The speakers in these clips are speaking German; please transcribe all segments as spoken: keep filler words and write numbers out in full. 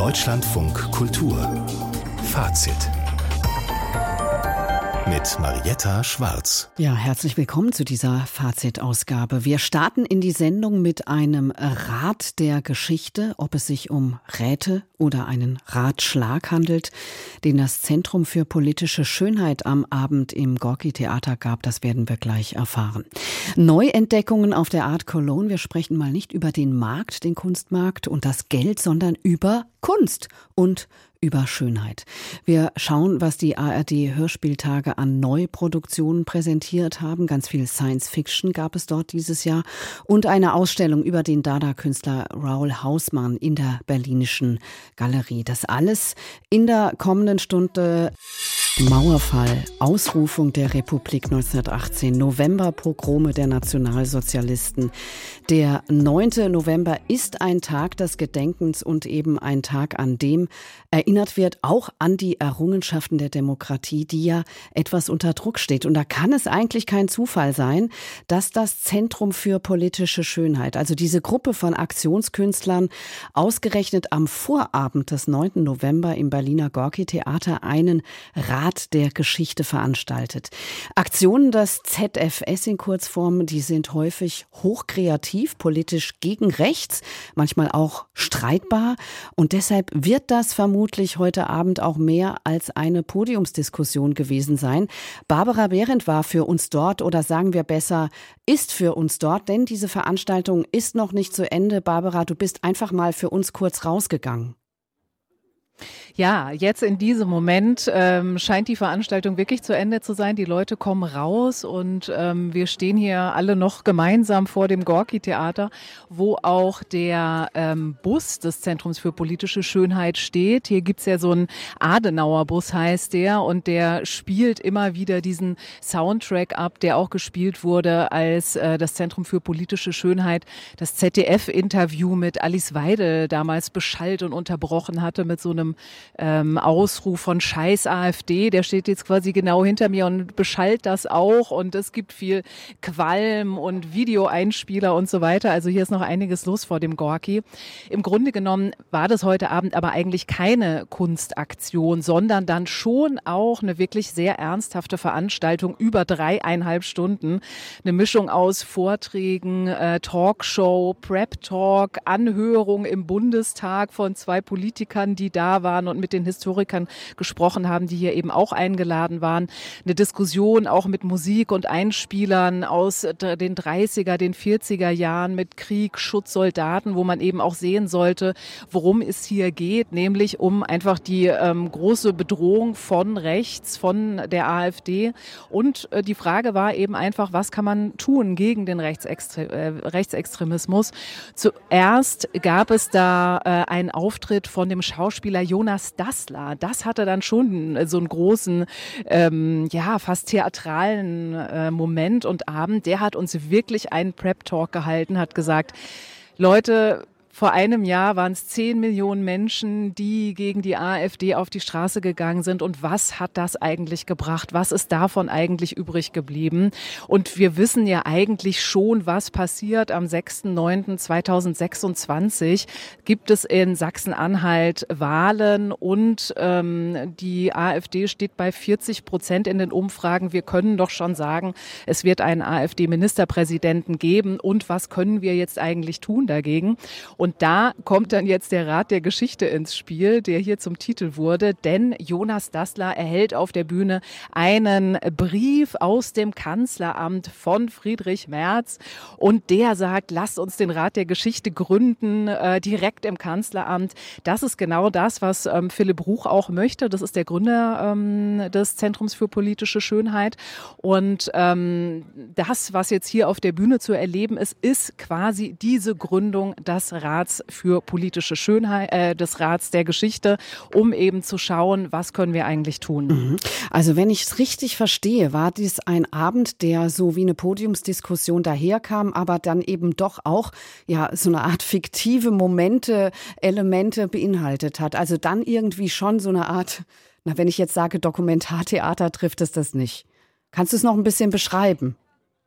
Deutschlandfunk Kultur Fazit mit Marietta Schwarz. Ja, herzlich willkommen zu dieser Fazit-Ausgabe. Wir starten in die Sendung mit einem Rat der Geschichte, ob es sich um Räte oder einen Ratschlag handelt, den das Zentrum für politische Schönheit am Abend im Gorki-Theater gab. Das werden wir gleich erfahren. Neuentdeckungen auf der Art Cologne. Wir sprechen mal nicht über den Markt, den Kunstmarkt und das Geld, sondern über Kunst und über Schönheit. Wir schauen, was die A R D-Hörspieltage an Neuproduktionen präsentiert haben. Ganz viel Science-Fiction gab es dort dieses Jahr. Und eine Ausstellung über den Dada-Künstler Raoul Hausmann in der Berlinischen Galerie. Das alles in der kommenden Stunde. Mauerfall, Ausrufung der Republik neunzehnhundertachtzehn, Novemberpogrome der Nationalsozialisten. Der neunte November ist ein Tag des Gedenkens und eben ein Tag, an dem erinnert wird, auch an die Errungenschaften der Demokratie, die ja etwas unter Druck steht. Und da kann es eigentlich kein Zufall sein, dass das Zentrum für politische Schönheit, also diese Gruppe von Aktionskünstlern, ausgerechnet am Vorabend des neunten November im Berliner Gorki-Theater einen Rat der Geschichte veranstaltet. Aktionen des Z F S in Kurzform, die sind häufig hochkreativ, politisch gegen rechts, manchmal auch streitbar. Und deshalb wird das vermutlich heute Abend auch mehr als eine Podiumsdiskussion gewesen sein. Barbara Behrendt war für uns dort, oder sagen wir besser, ist für uns dort, denn diese Veranstaltung ist noch nicht zu Ende. Barbara, du bist einfach mal für uns kurz rausgegangen. Ja, jetzt in diesem Moment ähm, scheint die Veranstaltung wirklich zu Ende zu sein. Die Leute kommen raus und ähm, wir stehen hier alle noch gemeinsam vor dem Gorki-Theater, wo auch der ähm, Bus des Zentrums für politische Schönheit steht. Hier gibt's ja so einen Adenauer-Bus, heißt der, und der spielt immer wieder diesen Soundtrack ab, der auch gespielt wurde, als äh, das Zentrum für politische Schönheit das Z D F-Interview mit Alice Weidel damals beschallt und unterbrochen hatte mit so einem Ähm, Ausruf von Scheiß AfD, der steht jetzt quasi genau hinter mir und beschallt das auch, und es gibt viel Qualm und Videoeinspieler und so weiter. Also hier ist noch einiges los vor dem Gorki. Im Grunde genommen war das heute Abend aber eigentlich keine Kunstaktion, sondern dann schon auch eine wirklich sehr ernsthafte Veranstaltung über dreieinhalb Stunden. Eine Mischung aus Vorträgen, äh, Talkshow, Prep-Talk, Anhörung im Bundestag von zwei Politikern, die da waren und mit den Historikern gesprochen haben, die hier eben auch eingeladen waren. Eine Diskussion auch mit Musik und Einspielern aus den dreißiger, den vierziger Jahren mit Krieg, Schutzsoldaten, wo man eben auch sehen sollte, worum es hier geht, nämlich um einfach die ähm, große Bedrohung von rechts, von der AfD. Und äh, die Frage war eben einfach, was kann man tun gegen den Rechtsextre- äh, Rechtsextremismus? Zuerst gab es da äh, einen Auftritt von dem Schauspieler Jonas Dassler. Das hatte dann schon so einen großen, ähm, ja, fast theatralen äh, Moment und Abend. Der hat uns wirklich einen Prep-Talk gehalten, hat gesagt, Leute, vor einem Jahr waren es zehn Millionen Menschen, die gegen die AfD auf die Straße gegangen sind. Und was hat das eigentlich gebracht? Was ist davon eigentlich übrig geblieben? Und wir wissen ja eigentlich schon, was passiert. Am sechsten neunten zweitausendsechsundzwanzig gibt es in Sachsen-Anhalt Wahlen und ähm, die AfD steht bei vierzig Prozent in den Umfragen. Wir können doch schon sagen, es wird einen AfD-Ministerpräsidenten geben. Und was können wir jetzt eigentlich tun dagegen? Und da kommt dann jetzt der Rat der Geschichte ins Spiel, der hier zum Titel wurde, denn Jonas Dassler erhält auf der Bühne einen Brief aus dem Kanzleramt von Friedrich Merz, und der sagt, lasst uns den Rat der Geschichte gründen, äh, direkt im Kanzleramt. Das ist genau das, was ähm, Philipp Ruch auch möchte. Das ist der Gründer ähm, des Zentrums für politische Schönheit, und ähm, das, was jetzt hier auf der Bühne zu erleben ist, ist quasi diese Gründung des Rats für politische Schönheit, äh, des Rats der Geschichte, um eben zu schauen, was können wir eigentlich tun. Also wenn ich es richtig verstehe, war dies ein Abend, der so wie eine Podiumsdiskussion daherkam, aber dann eben doch auch ja so eine Art fiktive Momente, Elemente beinhaltet hat. Also dann irgendwie schon so eine Art, na, wenn ich jetzt sage Dokumentartheater, trifft es das nicht. Kannst du es noch ein bisschen beschreiben?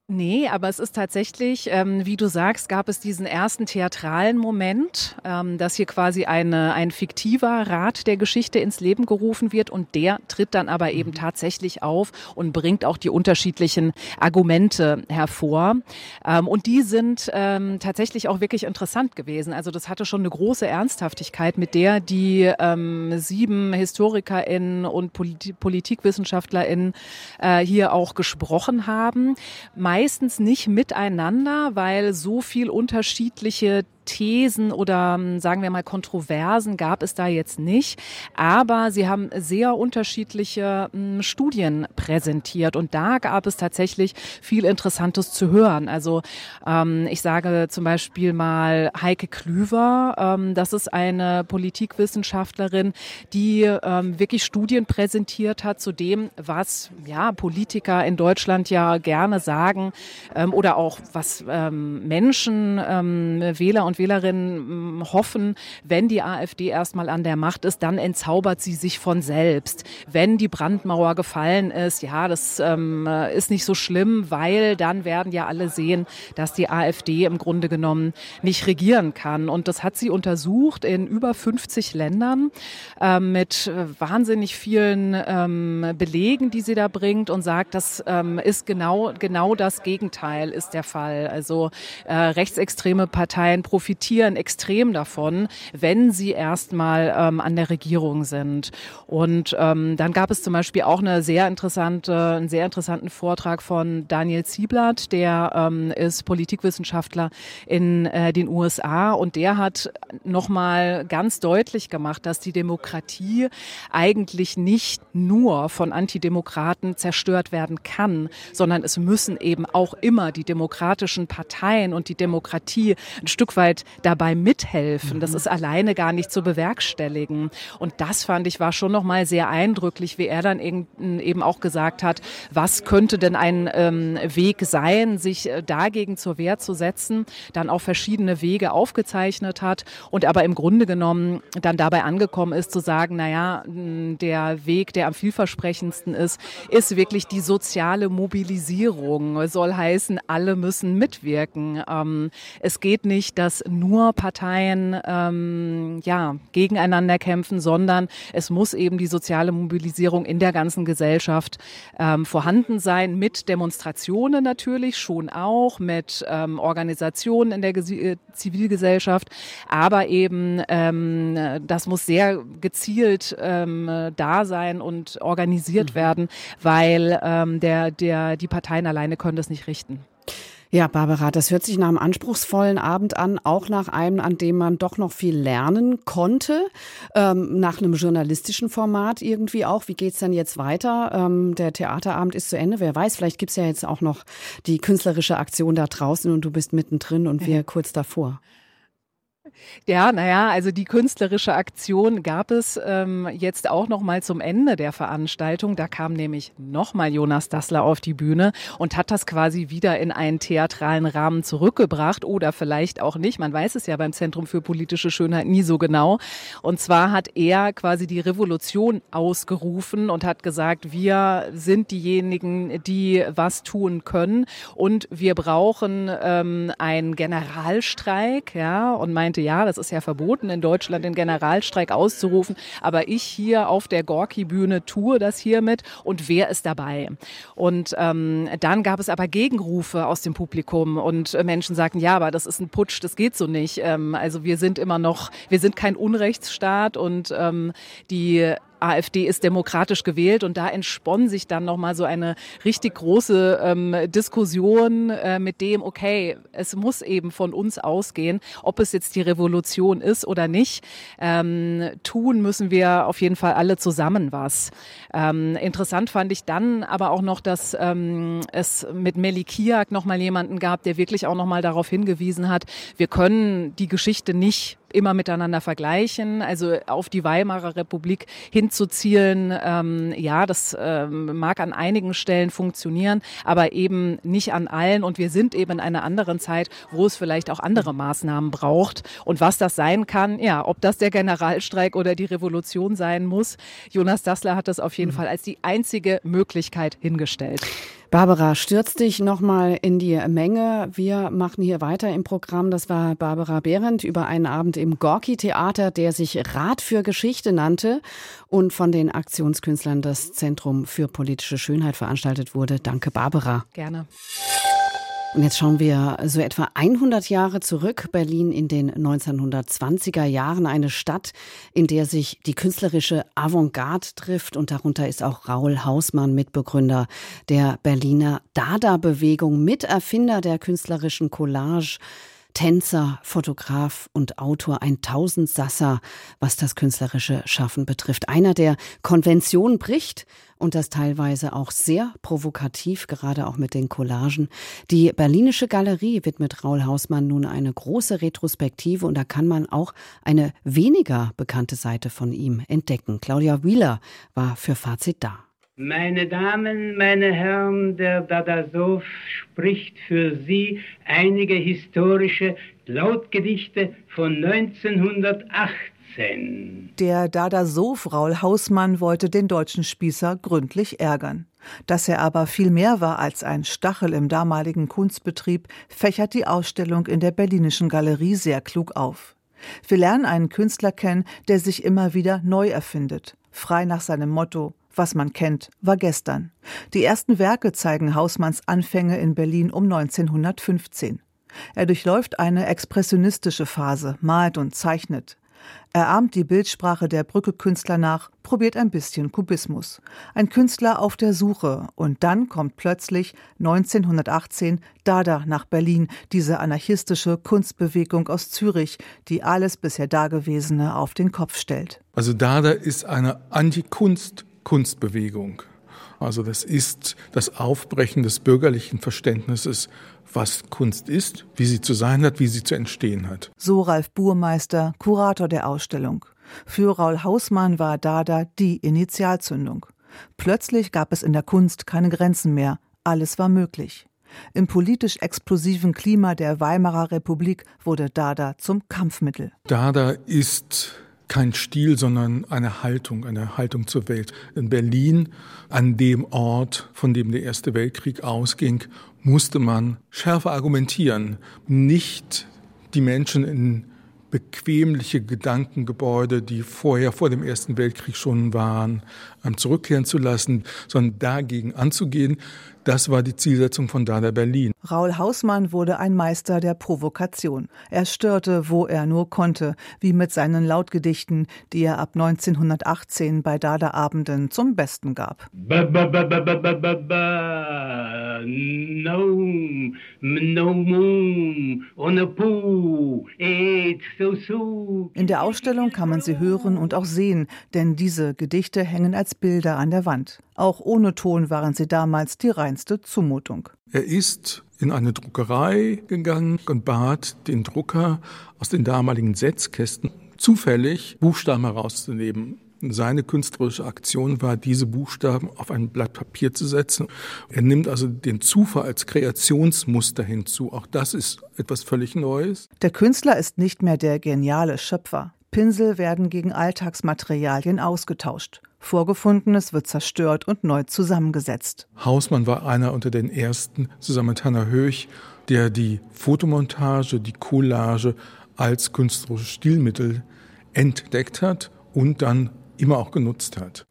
Nee, aber es ist tatsächlich, ähm, wie du sagst, gab es diesen ersten theatralen Moment, ähm, dass hier quasi eine, ein fiktiver Rat der Geschichte ins Leben gerufen wird und der tritt dann aber eben tatsächlich auf und bringt auch die unterschiedlichen Argumente hervor. Ähm, und die sind ähm, tatsächlich auch wirklich interessant gewesen. Also das hatte schon eine große Ernsthaftigkeit, mit der die ähm, sieben HistorikerInnen und Polit- PolitikwissenschaftlerInnen äh, hier auch gesprochen haben. Meistens nicht miteinander, weil so viel unterschiedliche Thesen oder sagen wir mal Kontroversen gab es da jetzt nicht. Aber sie haben sehr unterschiedliche m, Studien präsentiert und da gab es tatsächlich viel Interessantes zu hören. Also ähm, ich sage zum Beispiel mal Heike Klüver, ähm, das ist eine Politikwissenschaftlerin, die ähm, wirklich Studien präsentiert hat zu dem, was ja Politiker in Deutschland ja gerne sagen ähm, oder auch was ähm, Menschen, ähm, Wähler und Wählerinnen hoffen, wenn die AfD erstmal an der Macht ist, dann entzaubert sie sich von selbst. Wenn die Brandmauer gefallen ist, ja, das ähm, ist nicht so schlimm, weil dann werden ja alle sehen, dass die AfD im Grunde genommen nicht regieren kann. Und das hat sie untersucht in über fünfzig Ländern äh, mit wahnsinnig vielen ähm, Belegen, die sie da bringt und sagt, das ähm, ist genau, genau das Gegenteil ist der Fall. Also äh, rechtsextreme Parteien profitieren extrem davon, wenn sie erstmal ähm, an der Regierung sind. Und ähm, dann gab es zum Beispiel auch eine sehr interessante, einen sehr interessanten Vortrag von Daniel Zieblatt, der ähm, ist Politikwissenschaftler in äh, den U S A und der hat nochmal ganz deutlich gemacht, dass die Demokratie eigentlich nicht nur von Antidemokraten zerstört werden kann, sondern es müssen eben auch immer die demokratischen Parteien und die Demokratie ein Stück weit dabei mithelfen. Das ist alleine gar nicht zu bewerkstelligen. Und das fand ich war schon noch mal sehr eindrücklich, wie er dann eben auch gesagt hat, was könnte denn ein ähm, Weg sein, sich dagegen zur Wehr zu setzen, dann auch verschiedene Wege aufgezeichnet hat und aber im Grunde genommen dann dabei angekommen ist zu sagen, naja, der Weg, der am vielversprechendsten ist, ist wirklich die soziale Mobilisierung. Soll heißen, alle müssen mitwirken. Ähm, es geht nicht, dass nur Parteien ähm, ja, gegeneinander kämpfen, sondern es muss eben die soziale Mobilisierung in der ganzen Gesellschaft ähm, vorhanden sein, mit Demonstrationen natürlich schon auch, mit ähm, Organisationen in der Ge- Zivilgesellschaft, aber eben ähm, das muss sehr gezielt ähm, da sein und organisiert mhm. werden, weil ähm, der, der, die Parteien alleine können das nicht richten. Ja, Barbara, das hört sich nach einem anspruchsvollen Abend an, auch nach einem, an dem man doch noch viel lernen konnte, ähm, nach einem journalistischen Format irgendwie auch. Wie geht's denn jetzt weiter? Ähm, der Theaterabend ist zu Ende. Wer weiß, vielleicht gibt's ja jetzt auch noch die künstlerische Aktion da draußen und du bist mittendrin und wir kurz davor. Ja, naja, also die künstlerische Aktion gab es ähm, jetzt auch noch mal zum Ende der Veranstaltung. Da kam nämlich noch mal Jonas Dassler auf die Bühne und hat das quasi wieder in einen theatralen Rahmen zurückgebracht oder vielleicht auch nicht. Man weiß es ja beim Zentrum für politische Schönheit nie so genau. Und zwar hat er quasi die Revolution ausgerufen und hat gesagt, wir sind diejenigen, die was tun können und wir brauchen ähm, einen Generalstreik, ja, und meinte, ja, das ist ja verboten, in Deutschland den Generalstreik auszurufen, aber ich hier auf der Gorki-Bühne tue das hiermit und wer ist dabei? Und ähm, dann gab es aber Gegenrufe aus dem Publikum und äh, Menschen sagten, ja, aber das ist ein Putsch, das geht so nicht. Ähm, also wir sind immer noch, wir sind kein Unrechtsstaat und ähm, die AfD ist demokratisch gewählt und da entspann sich dann nochmal so eine richtig große ähm, Diskussion äh, mit dem, okay, es muss eben von uns ausgehen, ob es jetzt die Revolution ist oder nicht. Ähm, tun müssen wir auf jeden Fall alle zusammen was. Ähm, interessant fand ich dann aber auch noch, dass ähm, es mit Melih Kiak nochmal jemanden gab, der wirklich auch nochmal darauf hingewiesen hat, wir können die Geschichte nicht immer miteinander vergleichen, also auf die Weimarer Republik hinzuzielen, ähm, ja, das ähm, mag an einigen Stellen funktionieren, aber eben nicht an allen und wir sind eben in einer anderen Zeit, wo es vielleicht auch andere Maßnahmen braucht und was das sein kann, ja, ob das der Generalstreik oder die Revolution sein muss, Jonas Dassler hat das auf jeden mhm. Fall als die einzige Möglichkeit hingestellt. Barbara, stürz dich nochmal in die Menge. Wir machen hier weiter im Programm. Das war Barbara Behrendt über einen Abend im Gorki-Theater, der sich Rat für Geschichte nannte und von den Aktionskünstlern des Zentrum für politische Schönheit veranstaltet wurde. Danke, Barbara. Gerne. Und jetzt schauen wir so etwa hundert Jahre zurück. Berlin in den neunzehnhundertzwanziger Jahren, eine Stadt, in der sich die künstlerische Avantgarde trifft. Und darunter ist auch Raoul Hausmann, Mitbegründer der Berliner Dada-Bewegung, Miterfinder der künstlerischen Collage, Tänzer, Fotograf und Autor, ein Tausendsasser, was das künstlerische Schaffen betrifft. Einer, der Konvention bricht und das teilweise auch sehr provokativ, gerade auch mit den Collagen. Die Berlinische Galerie widmet Raoul Hausmann nun eine große Retrospektive und da kann man auch eine weniger bekannte Seite von ihm entdecken. Claudia Wheeler war für Fazit da. Meine Damen, meine Herren, der Dadasow spricht für Sie einige historische Lautgedichte von neunzehnhundertachtzehn. Der Dadasow Raoul Hausmann wollte den deutschen Spießer gründlich ärgern. Dass er aber viel mehr war als ein Stachel im damaligen Kunstbetrieb, fächert die Ausstellung in der Berlinischen Galerie sehr klug auf. Wir lernen einen Künstler kennen, der sich immer wieder neu erfindet, frei nach seinem Motto: Was man kennt, war gestern. Die ersten Werke zeigen Hausmanns Anfänge in Berlin um neunzehnhundertfünfzehn. Er durchläuft eine expressionistische Phase, malt und zeichnet. Er ahmt die Bildsprache der Brücke-Künstler nach, probiert ein bisschen Kubismus. Ein Künstler auf der Suche. Und dann kommt plötzlich neunzehnhundertachtzehn Dada nach Berlin, diese anarchistische Kunstbewegung aus Zürich, die alles bisher Dagewesene auf den Kopf stellt. Also Dada ist eine Anti-Kunst- Kunstbewegung. Also das ist das Aufbrechen des bürgerlichen Verständnisses, was Kunst ist, wie sie zu sein hat, wie sie zu entstehen hat. So Ralf Burmeister, Kurator der Ausstellung. Für Raoul Hausmann war Dada die Initialzündung. Plötzlich gab es in der Kunst keine Grenzen mehr. Alles war möglich. Im politisch explosiven Klima der Weimarer Republik wurde Dada zum Kampfmittel. Dada ist kein Stil, sondern eine Haltung, eine Haltung zur Welt. In Berlin, an dem Ort, von dem der Erste Weltkrieg ausging, musste man schärfer argumentieren. Nicht die Menschen in bequemliche Gedankengebäude, die vorher vor dem Ersten Weltkrieg schon waren, zurückkehren zu lassen, sondern dagegen anzugehen. Das war die Zielsetzung von Dada Berlin. Raoul Hausmann wurde ein Meister der Provokation. Er störte, wo er nur konnte, wie mit seinen Lautgedichten, die er ab neunzehnhundertachtzehn bei Dada-Abenden zum Besten gab. Ba, ba, ba, ba, ba, ba, ba, ba. No, no moon on a pool, it's so so. In der Ausstellung kann man sie hören und auch sehen, denn diese Gedichte hängen als Bilder an der Wand. Auch ohne Ton waren sie damals die reinste Zumutung. Er ist in eine Druckerei gegangen und bat den Drucker, aus den damaligen Setzkästen zufällig Buchstaben herauszunehmen. Seine künstlerische Aktion war, diese Buchstaben auf ein Blatt Papier zu setzen. Er nimmt also den Zufall als Kreationsmuster hinzu. Auch das ist etwas völlig Neues. Der Künstler ist nicht mehr der geniale Schöpfer. Pinsel werden gegen Alltagsmaterialien ausgetauscht. Vorgefundenes wird zerstört und neu zusammengesetzt. Hausmann war einer unter den ersten, zusammen mit Hannah Höch, der die Fotomontage, die Collage als künstlerisches Stilmittel entdeckt hat und dann immer auch genutzt hat.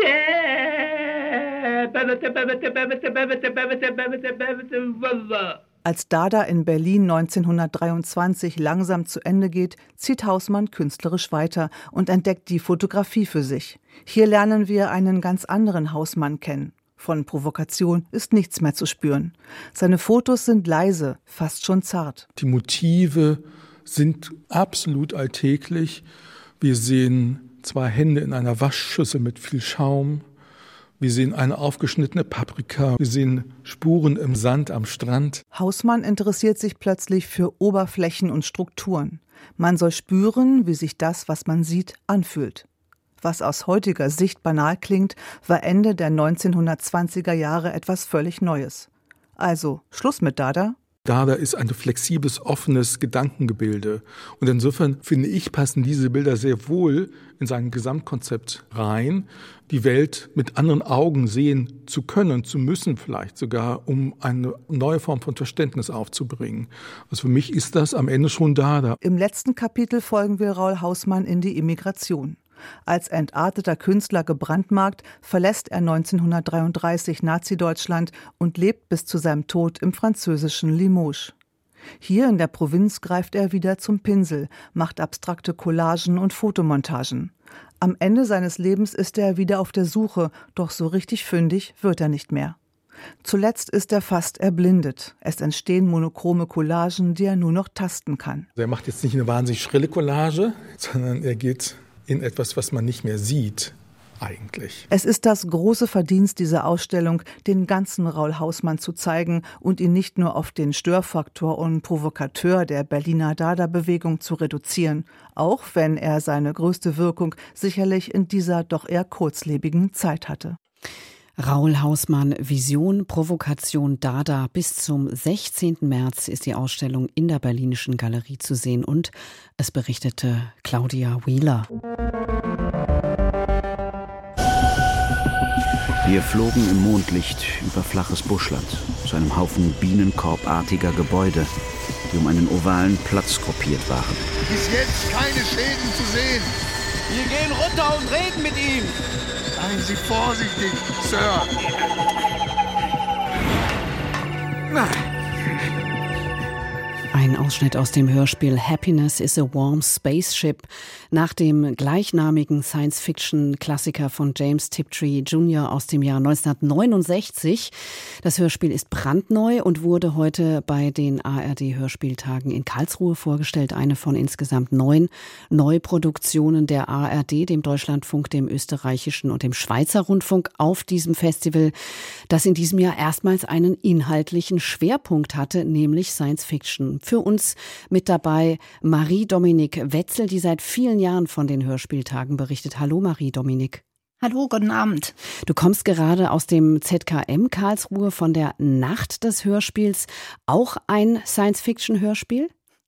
Als Dada in Berlin neunzehnhundertdreiundzwanzig langsam zu Ende geht, zieht Hausmann künstlerisch weiter und entdeckt die Fotografie für sich. Hier lernen wir einen ganz anderen Hausmann kennen. Von Provokation ist nichts mehr zu spüren. Seine Fotos sind leise, fast schon zart. Die Motive sind absolut alltäglich. Wir sehen zwei Hände in einer Waschschüssel mit viel Schaum. Wir sehen eine aufgeschnittene Paprika. Wir sehen Spuren im Sand am Strand. Hausmann interessiert sich plötzlich für Oberflächen und Strukturen. Man soll spüren, wie sich das, was man sieht, anfühlt. Was aus heutiger Sicht banal klingt, war Ende der neunzehnhundertzwanziger Jahre etwas völlig Neues. Also Schluss mit Dada? Dada ist ein flexibles, offenes Gedankengebilde. Und insofern finde ich, passen diese Bilder sehr wohl in sein Gesamtkonzept rein, die Welt mit anderen Augen sehen zu können, zu müssen vielleicht sogar, um eine neue Form von Verständnis aufzubringen. Also für mich ist das am Ende schon Dada. Im letzten Kapitel folgen wir Raoul Hausmann in die Immigration. Als entarteter Künstler gebrandmarkt, verlässt er neunzehnhundertdreiunddreißig Nazi-Deutschland und lebt bis zu seinem Tod im französischen Limoges. Hier in der Provinz greift er wieder zum Pinsel, macht abstrakte Collagen und Fotomontagen. Am Ende seines Lebens ist er wieder auf der Suche, doch so richtig fündig wird er nicht mehr. Zuletzt ist er fast erblindet. Es entstehen monochrome Collagen, die er nur noch tasten kann. Er macht jetzt nicht eine wahnsinnig schrille Collage, sondern er geht in etwas, was man nicht mehr sieht, eigentlich. Es ist das große Verdienst dieser Ausstellung, den ganzen Raoul Hausmann zu zeigen und ihn nicht nur auf den Störfaktor und Provokateur der Berliner Dada-Bewegung zu reduzieren, auch wenn er seine größte Wirkung sicherlich in dieser doch eher kurzlebigen Zeit hatte. Raoul Hausmann, Vision, Provokation, Dada. Bis zum sechzehnten März ist die Ausstellung in der Berlinischen Galerie zu sehen und es berichtete Claudia Wheeler. Wir flogen im Mondlicht über flaches Buschland zu einem Haufen bienenkorbartiger Gebäude, die um einen ovalen Platz gruppiert waren. Bis jetzt keine Schäden zu sehen. Wir gehen runter und reden mit ihm. Seien Sie vorsichtig, Sir. Ein Ausschnitt aus dem Hörspiel Happiness is a Warm Spaceship nach dem gleichnamigen Science-Fiction-Klassiker von James Tiptree Junior aus dem Jahr neunzehnhundertneunundsechzig. Das Hörspiel ist brandneu und wurde heute bei den A R D-Hörspieltagen in Karlsruhe vorgestellt. Eine von insgesamt neun Neuproduktionen der A R D, dem Deutschlandfunk, dem österreichischen und dem Schweizer Rundfunk auf diesem Festival, das in diesem Jahr erstmals einen inhaltlichen Schwerpunkt hatte, nämlich Science-Fiction. Für uns mit dabei Marie-Dominique Wetzel, die seit vielen Jahren von den Hörspieltagen berichtet. Hallo Marie-Dominique. Hallo, guten Abend. Du kommst gerade aus dem Z K M Karlsruhe von der Nacht des Hörspiels. Auch ein Science-Fiction-Hörspiel?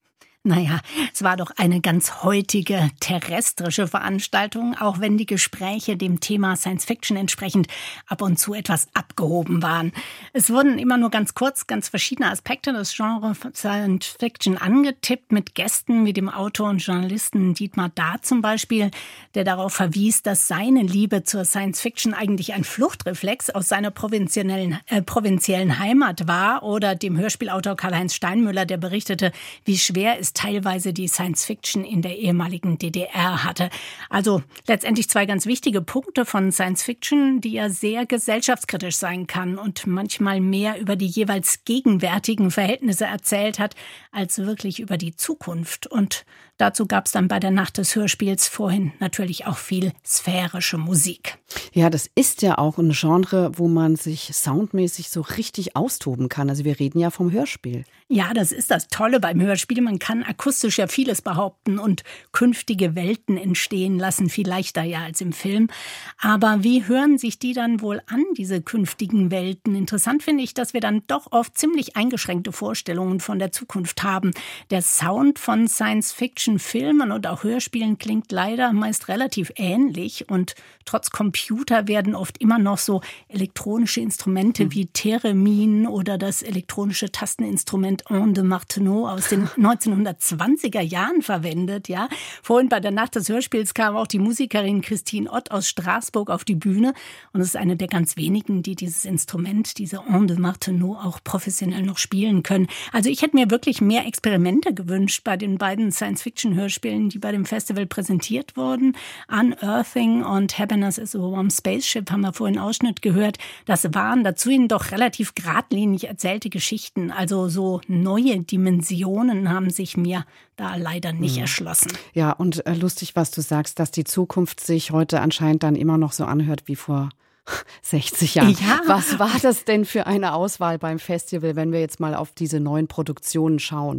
Naja, es war doch eine ganz heutige terrestrische Veranstaltung, auch wenn die Gespräche dem Thema Science-Fiction entsprechend ab und zu etwas abgehoben waren. Es wurden immer nur ganz kurz ganz verschiedene Aspekte des Genres Science-Fiction angetippt, mit Gästen wie dem Autor und Journalisten Dietmar Dahr zum Beispiel, der darauf verwies, dass seine Liebe zur Science-Fiction eigentlich ein Fluchtreflex aus seiner provinziellen, äh, provinziellen Heimat war, oder dem Hörspielautor Karl-Heinz Steinmüller, der berichtete, wie schwer es teilweise die Science-Fiction in der ehemaligen D D R hatte. Also letztendlich zwei ganz wichtige Punkte von Science-Fiction, die ja sehr gesellschaftskritisch sein kann und manchmal mehr über die jeweils gegenwärtigen Verhältnisse erzählt hat, als wirklich über die Zukunft. Und dazu gab es dann bei der Nacht des Hörspiels vorhin natürlich auch viel sphärische Musik. Ja, das ist ja auch ein Genre, wo man sich soundmäßig so richtig austoben kann. Also wir reden ja vom Hörspiel. Ja, das ist das Tolle beim Hörspiel. Man kann akustisch ja vieles behaupten und künftige Welten entstehen lassen, viel leichter ja als im Film. Aber wie hören sich die dann wohl an, diese künftigen Welten? Interessant finde ich, dass wir dann doch oft ziemlich eingeschränkte Vorstellungen von der Zukunft haben. Der Sound von Science-Fiction-Filmen und auch Hörspielen klingt leider meist relativ ähnlich, und trotz Computer werden oft immer noch so elektronische Instrumente wie Theremin oder das elektronische Tasteninstrument On de Martenot aus den neunzehnhundertzwanziger Jahren verwendet. Ja. Vorhin bei der Nacht des Hörspiels kam auch die Musikerin Christine Ott aus Straßburg auf die Bühne, und es ist eine der ganz wenigen, die dieses Instrument, diese On de Martenot, auch professionell noch spielen können. Also ich hätte mir wirklich mehr Experimente gewünscht bei den beiden Science-Fiction-Hörspielen, die bei dem Festival präsentiert wurden. Unearthing und Happiness is a Warm Spaceship haben wir vorhin Ausschnitt gehört. Das waren dazu hin doch relativ geradlinig erzählte Geschichten. Also so neue Dimensionen haben sich mir da leider nicht erschlossen. Ja, und äh, lustig, was du sagst, dass die Zukunft sich heute anscheinend dann immer noch so anhört wie vor sechzig Jahren. Ja. Was war das denn für eine Auswahl beim Festival, wenn wir jetzt mal auf diese neuen Produktionen schauen?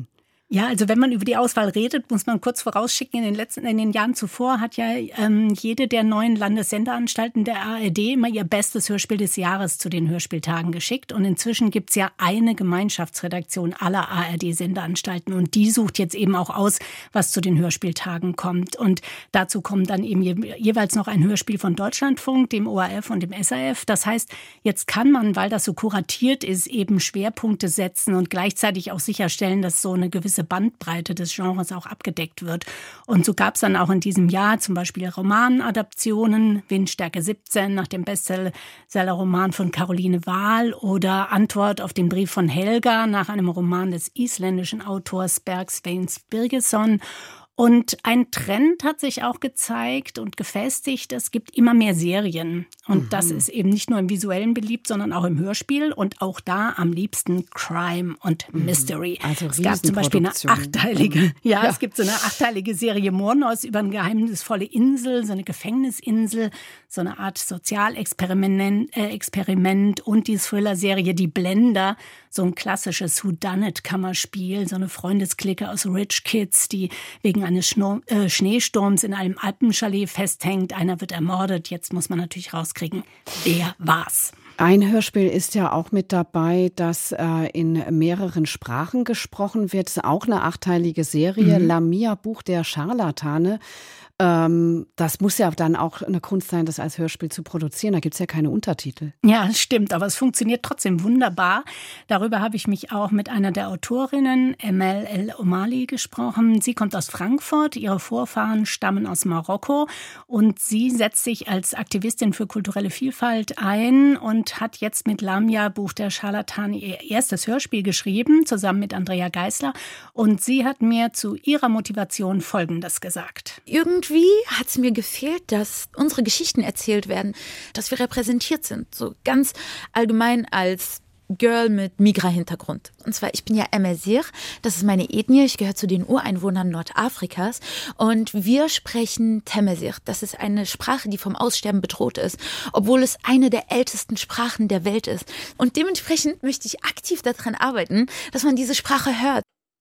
Ja, also wenn man über die Auswahl redet, muss man kurz vorausschicken, in den letzten, in den Jahren zuvor hat ja ähm, jede der neuen Landessenderanstalten der A R D immer ihr bestes Hörspiel des Jahres zu den Hörspieltagen geschickt. Und inzwischen gibt's ja eine Gemeinschaftsredaktion aller A R D-Senderanstalten und die sucht jetzt eben auch aus, was zu den Hörspieltagen kommt. Und dazu kommt dann eben je, jeweils noch ein Hörspiel von Deutschlandfunk, dem O R F und dem S R F. Das heißt, jetzt kann man, weil das so kuratiert ist, eben Schwerpunkte setzen und gleichzeitig auch sicherstellen, dass so eine gewisse Bandbreite des Genres auch abgedeckt wird. Und so gab es dann auch in diesem Jahr zum Beispiel Romanadaptionen, Windstärke siebzehn nach dem Bestseller-Roman von Caroline Wahl oder Antwort auf den Brief von Helga nach einem Roman des isländischen Autors Berg Sveins Birgesson. Und ein Trend hat sich auch gezeigt und gefestigt, es gibt immer mehr Serien. Und mhm. das ist eben nicht nur im Visuellen beliebt, sondern auch im Hörspiel und auch da am liebsten Crime und Mystery. Also es gab zum Beispiel eine achteilige, ja, ja, es gibt so eine achteilige Serie Murnos über eine geheimnisvolle Insel, so eine Gefängnisinsel, so eine Art Sozialexperiment äh, Experiment und die Thriller-Serie Die Blender, so ein klassisches Whodunit-Kammerspiel, so eine Freundesklicke aus Rich Kids, die wegen eines Schnur- äh, Schneesturms in einem Alpenchalet festhängt. Einer wird ermordet. Jetzt muss man natürlich rauskriegen, wer war's. Ein Hörspiel ist ja auch mit dabei, das äh, in mehreren Sprachen gesprochen wird. Auch eine achteilige Serie, mhm. Lamia, Buch der Scharlatane. Ähm, das muss ja dann auch eine Kunst sein, das als Hörspiel zu produzieren. Da gibt es ja keine Untertitel. Ja, stimmt, aber es funktioniert trotzdem wunderbar. Darüber habe ich mich auch mit einer der Autorinnen, Emel El Omali, gesprochen. Sie kommt aus Frankfurt, ihre Vorfahren stammen aus Marokko und sie setzt sich als Aktivistin für kulturelle Vielfalt ein und hat jetzt mit Lamia, Buch der Scharlatane, ihr erstes Hörspiel geschrieben, zusammen mit Andrea Geisler. Und sie hat mir zu ihrer Motivation Folgendes gesagt. Irgendwie hat es mir gefehlt, dass unsere Geschichten erzählt werden, dass wir repräsentiert sind, so ganz allgemein als Girl mit Migra-Hintergrund. Und zwar, ich bin ja Amazigh, das ist meine Ethnie, ich gehöre zu den Ureinwohnern Nordafrikas und wir sprechen Tamazight. Das ist eine Sprache, die vom Aussterben bedroht ist, obwohl es eine der ältesten Sprachen der Welt ist. Und dementsprechend möchte ich aktiv daran arbeiten, dass man diese Sprache hört.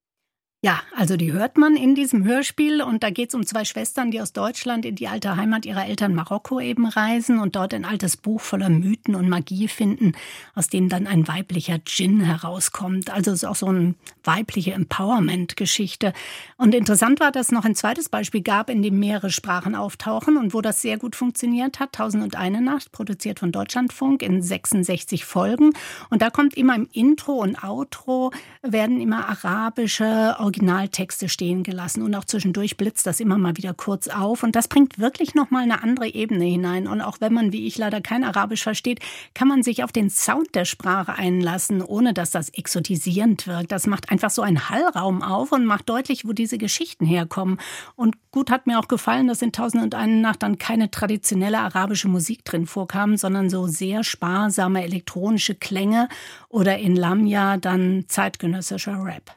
Ja, also die hört man in diesem Hörspiel und da geht es um zwei Schwestern, die aus Deutschland in die alte Heimat ihrer Eltern Marokko eben reisen und dort ein altes Buch voller Mythen und Magie finden, aus dem dann ein weiblicher Djinn herauskommt. Also es ist auch so eine weibliche Empowerment-Geschichte. Und interessant war, dass es noch ein zweites Beispiel gab, in dem mehrere Sprachen auftauchen und wo das sehr gut funktioniert hat. Tausend und eine Nacht, produziert von Deutschlandfunk in sechsundsechzig Folgen. Und da kommt immer im Intro und Outro werden immer arabische Originaltexte stehen gelassen und auch zwischendurch blitzt das immer mal wieder kurz auf und das bringt wirklich nochmal eine andere Ebene hinein und auch wenn man, wie ich, leider kein Arabisch versteht, kann man sich auf den Sound der Sprache einlassen, ohne dass das exotisierend wirkt. Das macht einfach so einen Hallraum auf und macht deutlich, wo diese Geschichten herkommen. Und gut hat mir auch gefallen, dass in Tausend und eine Nacht dann keine traditionelle arabische Musik drin vorkam, sondern so sehr sparsame elektronische Klänge oder in Lamia dann zeitgenössischer Rap.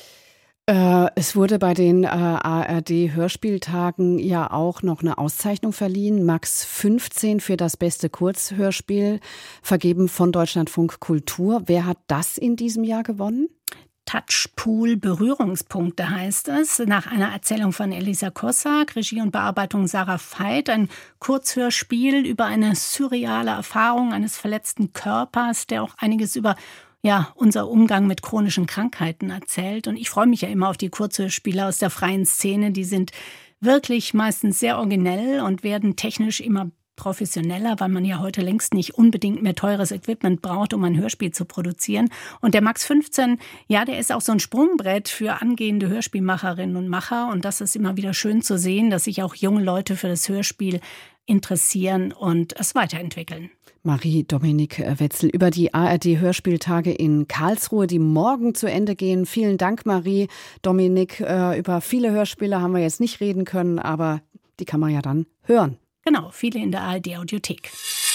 Es wurde bei den äh, A R D-Hörspieltagen ja auch noch eine Auszeichnung verliehen, Max fünfzehn für das beste Kurzhörspiel, vergeben von Deutschlandfunk Kultur. Wer hat das in diesem Jahr gewonnen? Touchpool Berührungspunkte heißt es, nach einer Erzählung von Elisa Kossak, Regie und Bearbeitung Sarah Veit, ein Kurzhörspiel über eine surreale Erfahrung eines verletzten Körpers, der auch einiges über ja, unser Umgang mit chronischen Krankheiten erzählt. Und ich freue mich ja immer auf die Kurzhörspiele aus der freien Szene. Die sind wirklich meistens sehr originell und werden technisch immer professioneller, weil man ja heute längst nicht unbedingt mehr teures Equipment braucht, um ein Hörspiel zu produzieren. Und der Max fünfzehn, ja, der ist auch so ein Sprungbrett für angehende Hörspielmacherinnen und Macher. Und das ist immer wieder schön zu sehen, dass sich auch junge Leute für das Hörspiel interessieren und es weiterentwickeln. Marie-Dominique Wetzel über die A R D-Hörspieltage in Karlsruhe, die morgen zu Ende gehen. Vielen Dank, Marie-Dominique. Über viele Hörspiele haben wir jetzt nicht reden können, aber die kann man ja dann hören. Genau, viele in der A R D-Audiothek.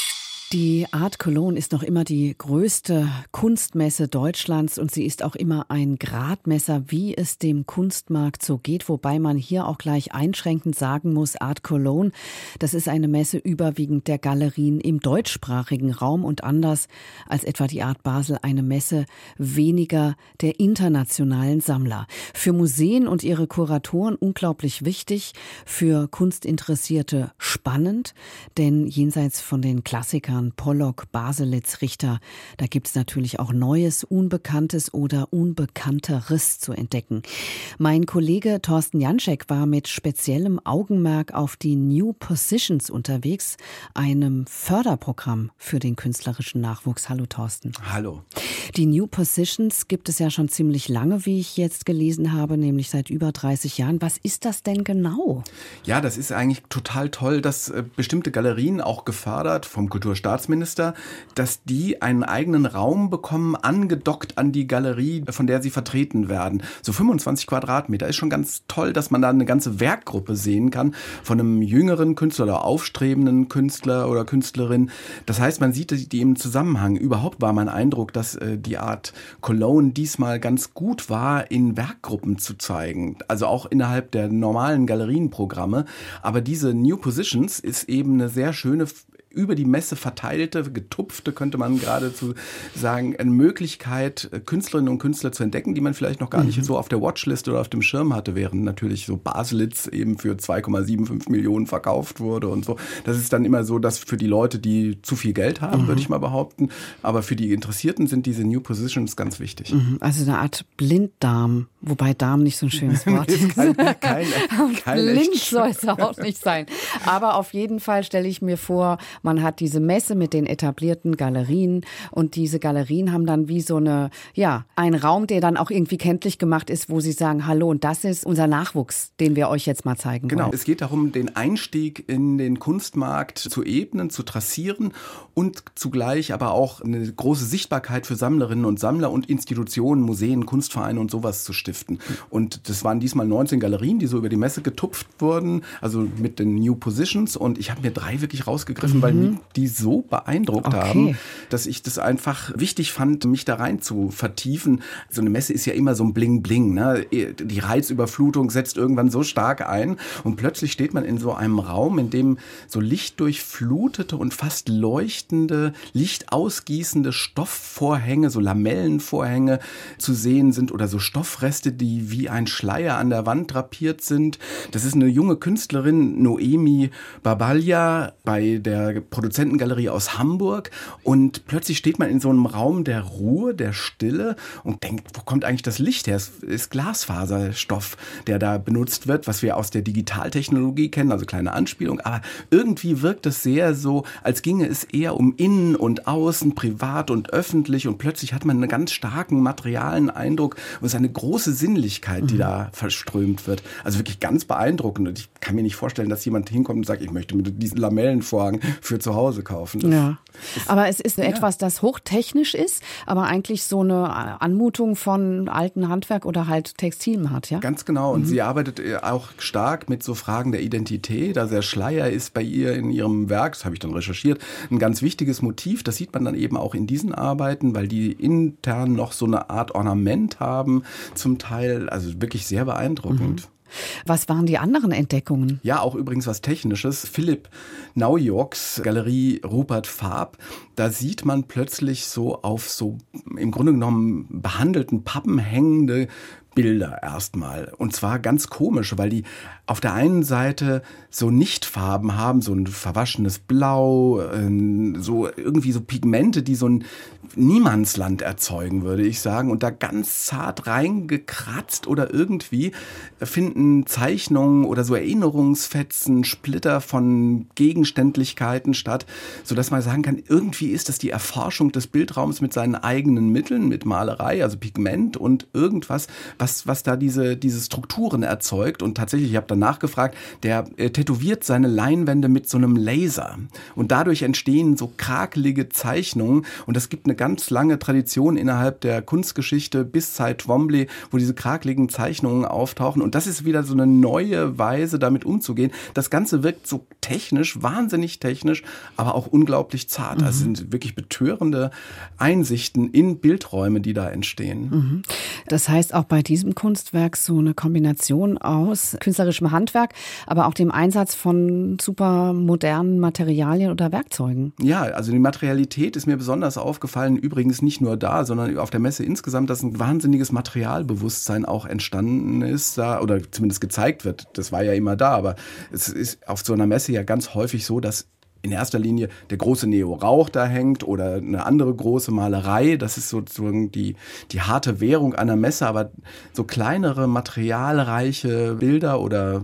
Die Art Cologne ist noch immer die größte Kunstmesse Deutschlands und sie ist auch immer ein Gradmesser, wie es dem Kunstmarkt so geht. Wobei man hier auch gleich einschränkend sagen muss, Art Cologne, das ist eine Messe überwiegend der Galerien im deutschsprachigen Raum und anders als etwa die Art Basel eine Messe weniger der internationalen Sammler. Für Museen und ihre Kuratoren unglaublich wichtig, für Kunstinteressierte spannend, denn jenseits von den Klassikern Pollock, Baselitz, Richter, da gibt es natürlich auch Neues, Unbekanntes oder Unbekannteres zu entdecken. Mein Kollege Thorsten Janschek war mit speziellem Augenmerk auf die New Positions unterwegs, einem Förderprogramm für den künstlerischen Nachwuchs. Hallo Thorsten. Hallo. Die New Positions gibt es ja schon ziemlich lange, wie ich jetzt gelesen habe, nämlich seit über dreißig Jahren. Was ist das denn genau? Ja, das ist eigentlich total toll, dass äh, bestimmte Galerien auch gefördert vom Kulturstaatsminister, dass die einen eigenen Raum bekommen, angedockt an die Galerie, von der sie vertreten werden. So fünfundzwanzig Quadratmeter ist schon ganz toll, dass man da eine ganze Werkgruppe sehen kann von einem jüngeren Künstler oder aufstrebenden Künstler oder Künstlerin. Das heißt, man sieht die im Zusammenhang. Überhaupt war mein Eindruck, dass äh, die Art Cologne diesmal ganz gut war, in Werkgruppen zu zeigen. Also auch innerhalb der normalen Galerienprogramme. Aber diese New Positions ist eben eine sehr schöne, über die Messe verteilte, getupfte, könnte man geradezu sagen, eine Möglichkeit, Künstlerinnen und Künstler zu entdecken, die man vielleicht noch gar nicht mhm. so auf der Watchlist oder auf dem Schirm hatte, während natürlich so Baselitz eben für zwei Komma fünfundsiebzig Millionen verkauft wurde und so. Das ist dann immer so, dass für die Leute, die zu viel Geld haben, mhm. würde ich mal behaupten, aber für die Interessierten sind diese New Positions ganz wichtig. Mhm. Also eine Art Blinddarm, wobei Darm nicht so ein schönes Wort ist. kein, kein, kein Blind soll es auch nicht sein. Aber auf jeden Fall stelle ich mir vor, man hat diese Messe mit den etablierten Galerien und diese Galerien haben dann wie so eine, ja, einen Raum, der dann auch irgendwie kenntlich gemacht ist, wo sie sagen, hallo, und das ist unser Nachwuchs, den wir euch jetzt mal zeigen wollen. Genau, es geht darum, den Einstieg in den Kunstmarkt zu ebnen, zu trassieren und zugleich aber auch eine große Sichtbarkeit für Sammlerinnen und Sammler und Institutionen, Museen, Kunstvereine und sowas zu stiften. Und das waren diesmal neunzehn Galerien, die so über die Messe getupft wurden, also mit den New Positions, und ich habe mir drei wirklich rausgegriffen, mhm. weil die so beeindruckt okay. haben, dass ich das einfach wichtig fand, mich da rein zu vertiefen. So eine Messe ist ja immer so ein Bling-Bling, ne? Die Reizüberflutung setzt irgendwann so stark ein und plötzlich steht man in so einem Raum, in dem so lichtdurchflutete und fast leuchtende, lichtausgießende Stoffvorhänge, so Lamellenvorhänge zu sehen sind oder so Stoffreste, die wie ein Schleier an der Wand drapiert sind. Das ist eine junge Künstlerin, Noemi Babalja, bei der Produzentengalerie aus Hamburg, und plötzlich steht man in so einem Raum der Ruhe, der Stille und denkt, wo kommt eigentlich das Licht her? Es ist Glasfaserstoff, der da benutzt wird, was wir aus der Digitaltechnologie kennen, also kleine Anspielung, aber irgendwie wirkt es sehr so, als ginge es eher um Innen und Außen, privat und öffentlich, und plötzlich hat man einen ganz starken materialen Eindruck und es ist eine große Sinnlichkeit, die mhm. da verströmt wird. Also wirklich ganz beeindruckend, und ich kann mir nicht vorstellen, dass jemand hinkommt und sagt, ich möchte mit diesen Lamellenvorhang für zu Hause kaufen. Das ja, aber es ist ja. etwas, das hochtechnisch ist, aber eigentlich so eine Anmutung von alten Handwerk oder halt Textilien hat, ja? Ganz genau. Und mhm. sie arbeitet auch stark mit so Fragen der Identität. Also der Schleier ist bei ihr in ihrem Werk, das habe ich dann recherchiert, ein ganz wichtiges Motiv. Das sieht man dann eben auch in diesen Arbeiten, weil die intern noch so eine Art Ornament haben, zum Teil. Also wirklich sehr beeindruckend. Mhm. Was waren die anderen Entdeckungen? Ja, auch übrigens was Technisches. Philipp Naujorks Galerie Rupert Farb. Da sieht man plötzlich so auf so im Grunde genommen behandelten Pappen hängende Bilder erstmal. Und zwar ganz komisch, weil die auf der einen Seite so Nichtfarben haben, so ein verwaschenes Blau, so irgendwie so Pigmente, die so ein Niemandsland erzeugen, würde ich sagen. Und da ganz zart reingekratzt oder irgendwie finden Zeichnungen oder so Erinnerungsfetzen, Splitter von Gegenständlichkeiten statt, sodass man sagen kann, irgendwie ist das die Erforschung des Bildraums mit seinen eigenen Mitteln, mit Malerei, also Pigment und irgendwas, was was, was da diese, diese Strukturen erzeugt. Und tatsächlich, ich habe danach gefragt, der äh, tätowiert seine Leinwände mit so einem Laser. Und dadurch entstehen so krakelige Zeichnungen. Und es gibt eine ganz lange Tradition innerhalb der Kunstgeschichte bis Cy Twombly, wo diese krakeligen Zeichnungen auftauchen. Und das ist wieder so eine neue Weise, damit umzugehen. Das Ganze wirkt so technisch, wahnsinnig technisch, aber auch unglaublich zart. Mhm. Also sind wirklich betörende Einsichten in Bildräume, die da entstehen. Mhm. Das heißt auch bei diesem Kunstwerk so eine Kombination aus künstlerischem Handwerk, aber auch dem Einsatz von super modernen Materialien oder Werkzeugen. Ja, also die Materialität ist mir besonders aufgefallen, übrigens nicht nur da, sondern auf der Messe insgesamt, dass ein wahnsinniges Materialbewusstsein auch entstanden ist, da, oder zumindest gezeigt wird. Das war ja immer da, aber es ist auf so einer Messe ja ganz häufig so, dass in erster Linie der große Neo-Rauch da hängt oder eine andere große Malerei. Das ist sozusagen die, die harte Währung einer Messe, aber so kleinere, materialreiche Bilder oder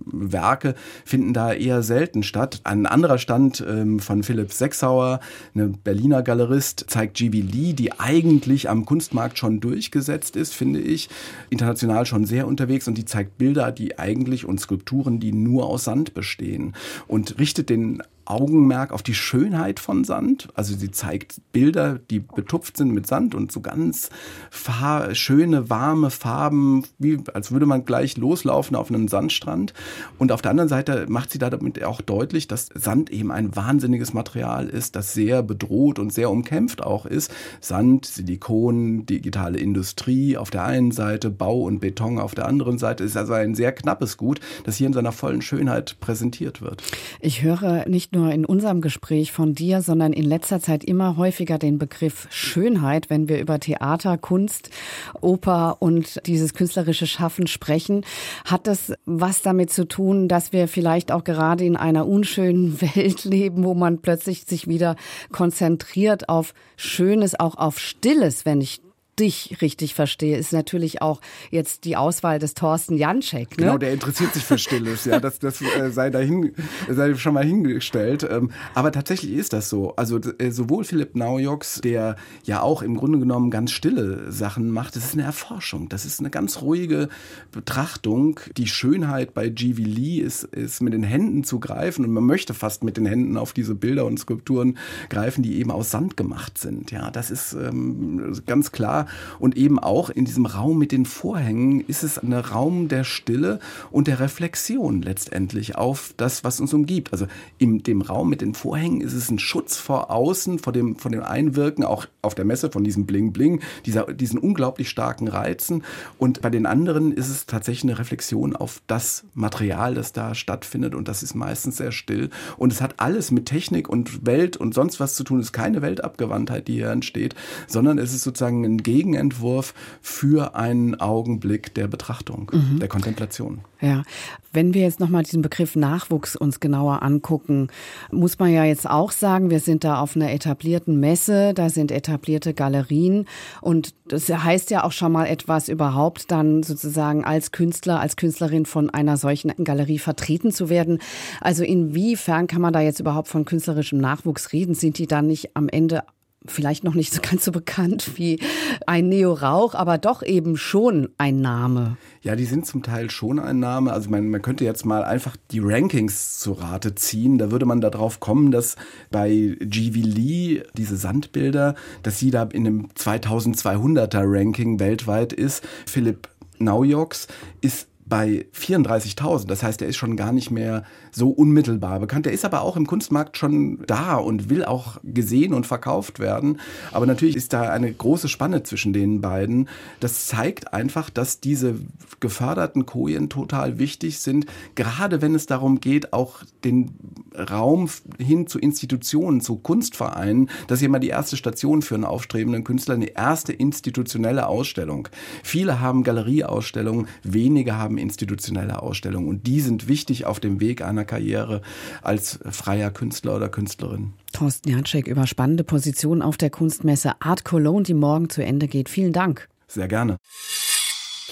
Werke finden da eher selten statt. Ein anderer Stand ähm, von Philipp Sechsauer, eine Berliner Galerist, zeigt G B Lee, die eigentlich am Kunstmarkt schon durchgesetzt ist, finde ich, international schon sehr unterwegs, und die zeigt Bilder, die eigentlich und Skulpturen, die nur aus Sand bestehen, und richtet den Augenmerk auf die Schönheit von Sand. Also sie zeigt Bilder, die betupft sind mit Sand und so ganz fahr- schöne, warme Farben, wie als würde man gleich loslaufen auf einem Sandstrand. Und auf der anderen Seite macht sie damit auch deutlich, dass Sand eben ein wahnsinniges Material ist, das sehr bedroht und sehr umkämpft auch ist. Sand, Silikon, digitale Industrie auf der einen Seite, Bau und Beton auf der anderen Seite. Ist also ein sehr knappes Gut, das hier in seiner vollen Schönheit präsentiert wird. Ich höre nicht nur in unserem Gespräch von dir, sondern in letzter Zeit immer häufiger den Begriff Schönheit, wenn wir über Theater, Kunst, Oper und dieses künstlerische Schaffen sprechen. Hat das was damit zu tun, dass wir vielleicht auch gerade in einer unschönen Welt leben, wo man plötzlich sich wieder konzentriert auf Schönes, auch auf Stilles, wenn ich dich richtig verstehe, ist natürlich auch jetzt die Auswahl des Thorsten Janczek. Ne? Genau, der interessiert sich für Stilles, ja, das, das äh, sei dahin, sei schon mal hingestellt. Ähm, aber tatsächlich ist das so. Also äh, sowohl Philipp Naujoks, der ja auch im Grunde genommen ganz stille Sachen macht, das ist eine Erforschung, das ist eine ganz ruhige Betrachtung. Die Schönheit bei G V Lee ist, ist mit den Händen zu greifen, und man möchte fast mit den Händen auf diese Bilder und Skulpturen greifen, die eben aus Sand gemacht sind. Ja, das ist ähm, ganz klar. Und eben auch in diesem Raum mit den Vorhängen ist es ein Raum der Stille und der Reflexion letztendlich auf das, was uns umgibt. Also in dem Raum mit den Vorhängen ist es ein Schutz vor außen, vor dem, vor dem Einwirken, auch auf der Messe von diesem Bling-Bling, dieser, diesen unglaublich starken Reizen. Und bei den anderen ist es tatsächlich eine Reflexion auf das Material, das da stattfindet, und das ist meistens sehr still. Und es hat alles mit Technik und Welt und sonst was zu tun. Es ist keine Weltabgewandtheit, die hier entsteht, sondern es ist sozusagen ein Gegenentwurf für einen Augenblick der Betrachtung, mhm. der Kontemplation. Ja, wenn wir jetzt nochmal diesen Begriff Nachwuchs uns genauer angucken, muss man ja jetzt auch sagen, wir sind da auf einer etablierten Messe, da sind etablierte Galerien, und das heißt ja auch schon mal etwas überhaupt dann sozusagen als Künstler, als Künstlerin von einer solchen Galerie vertreten zu werden. Also inwiefern kann man da jetzt überhaupt von künstlerischem Nachwuchs reden? Sind die dann nicht am Ende vielleicht noch nicht so ganz so bekannt wie ein Neo-Rauch, aber doch eben schon ein Name? Ja, die sind zum Teil schon ein Name. Also man, man könnte jetzt mal einfach die Rankings zu Rate ziehen. Da würde man darauf kommen, dass bei G V Lee diese Sandbilder, dass sie da in einem zweitausendzweihunderter Ranking weltweit ist. Philipp Naujoks ist bei vierunddreißigtausend. Das heißt, er ist schon gar nicht mehr so unmittelbar bekannt. Er ist aber auch im Kunstmarkt schon da und will auch gesehen und verkauft werden. Aber natürlich ist da eine große Spanne zwischen den beiden. Das zeigt einfach, dass diese geförderten Kojen total wichtig sind, gerade wenn es darum geht, auch den Raum hin zu Institutionen, zu Kunstvereinen. Das ist ja immer die erste Station für einen aufstrebenden Künstler, eine erste institutionelle Ausstellung. Viele haben Galerieausstellungen, wenige haben institutionelle Ausstellungen, und die sind wichtig auf dem Weg einer Karriere als freier Künstler oder Künstlerin. Thorsten Janczek über spannende Positionen auf der Kunstmesse Art Cologne, die morgen zu Ende geht. Vielen Dank. Sehr gerne.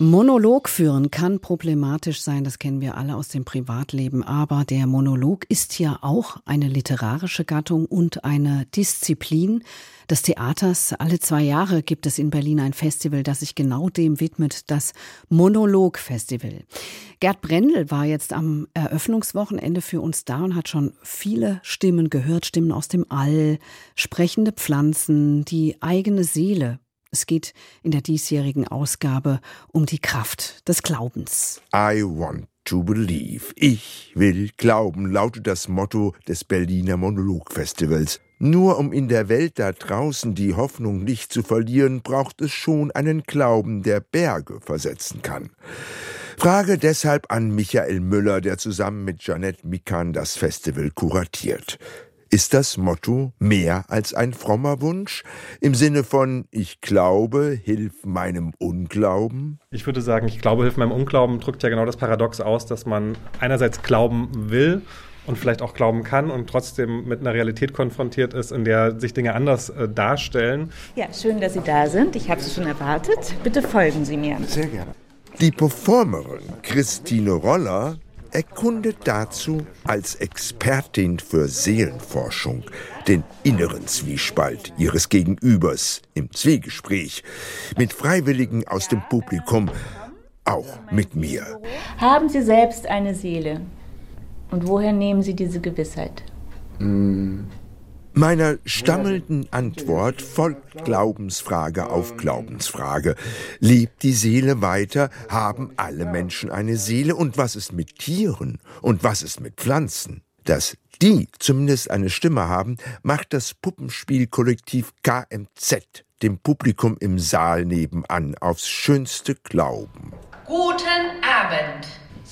Monolog führen kann problematisch sein, das kennen wir alle aus dem Privatleben, aber der Monolog ist ja auch eine literarische Gattung und eine Disziplin des Theaters. Alle zwei Jahre gibt es in Berlin ein Festival, das sich genau dem widmet, das Monolog-Festival. Gerd Brendel war jetzt am Eröffnungswochenende für uns da und hat schon viele Stimmen gehört, Stimmen aus dem All, sprechende Pflanzen, die eigene Seele. Es geht in der diesjährigen Ausgabe um die Kraft des Glaubens. I want to believe. Ich will glauben, lautet das Motto des Berliner Monologfestivals. Nur um in der Welt da draußen die Hoffnung nicht zu verlieren, braucht es schon einen Glauben, der Berge versetzen kann. Frage deshalb an Michael Müller, der zusammen mit Janette Mikan das Festival kuratiert. Ist das Motto mehr als ein frommer Wunsch? Im Sinne von, ich glaube, hilf meinem Unglauben? Ich würde sagen, ich glaube, hilf meinem Unglauben drückt ja genau das Paradox aus, dass man einerseits glauben will und vielleicht auch glauben kann und trotzdem mit einer Realität konfrontiert ist, in der sich Dinge anders äh, darstellen. Ja, schön, dass Sie da sind. Ich habe Sie schon erwartet. Bitte folgen Sie mir. Sehr gerne. Die Performerin Christine Roller erkundet dazu als Expertin für Seelenforschung den inneren Zwiespalt ihres Gegenübers im Zwiegespräch mit Freiwilligen aus dem Publikum, auch mit mir. Haben Sie selbst eine Seele? Und woher nehmen Sie diese Gewissheit? Mm. Meiner stammelnden Antwort folgt Glaubensfrage auf Glaubensfrage. Lebt die Seele weiter? Haben alle Menschen eine Seele? Und was ist mit Tieren? Und was ist mit Pflanzen? Dass die zumindest eine Stimme haben, macht das Puppenspielkollektiv K M Z dem Publikum im Saal nebenan aufs Schönste glauben. Guten Abend.